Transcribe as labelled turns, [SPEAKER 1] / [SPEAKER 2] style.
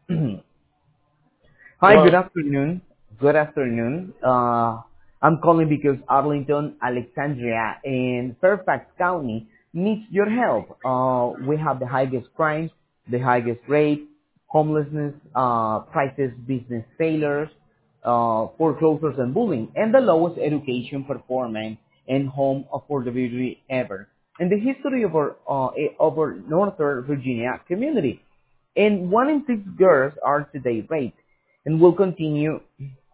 [SPEAKER 1] Hi, good
[SPEAKER 2] Hello.
[SPEAKER 1] afternoon. Good afternoon. I'm calling because Arlington, Alexandria, and Fairfax County needs your help. We have the highest crime, the highest rate, homelessness, prices, business failures, foreclosures and bullying, and the lowest education performance and home affordability ever in the history of our Northern Virginia community. And 1 in 6 girls are today raped and will continue.